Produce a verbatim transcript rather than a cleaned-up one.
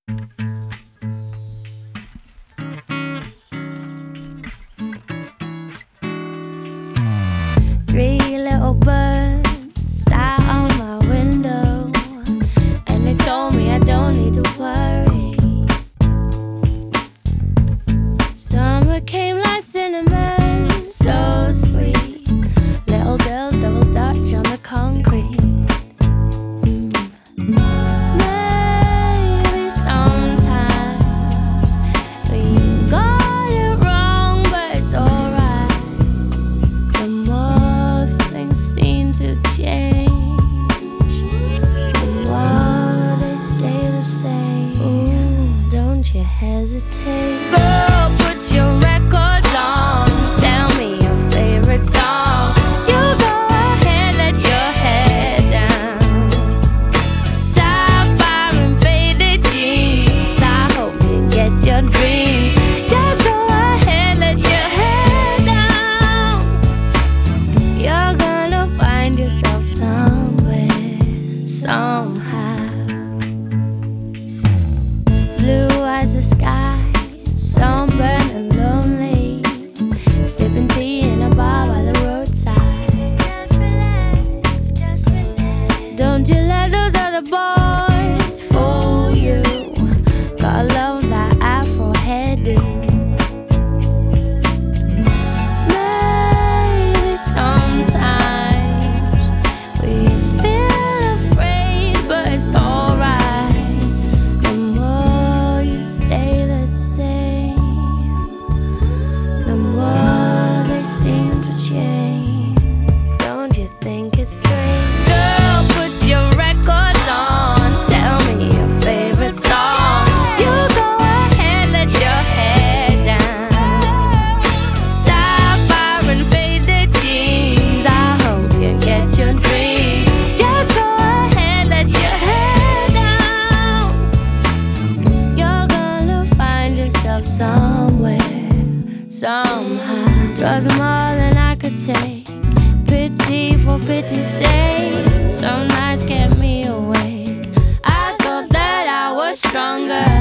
Three little birds sat on my window, and they told me I don't need to worry. Summer came like cinnamon, so sweet. Little girls double dutch on the concrete. Maybe sometimes we got it wrong, but it's alright. The more things seem to change, the more they stay the same. Ooh, don't you hesitate. Girl, put your records on. Tell me your favorite song. You go ahead, let your head down. Sapphire and faded jeans. I hope you get your dreams. Just go ahead, let your head down. You're gonna find yourself somewhere, somehow. Blue as the sky, sunburned and lonely, sipping tea in a bar by the roadside. Just relax, just relax. Don't you let those other boys fool you. Gotta love that afro hairdo. Maybe sometimes we feel afraid, but it's alright. The more you stay the same, the more they seem to change. Don't you think it's strange? Girl, put your records on. Tell me your favorite song. You go ahead, let your head down. Sapphire and faded jeans. I hope you get your dreams. Just go ahead, let your head down. You're gonna find yourself somewhere, somehow. Twas more than I could take. Pity for pity's sake. Some nights kept me awake. I thought that I was stronger.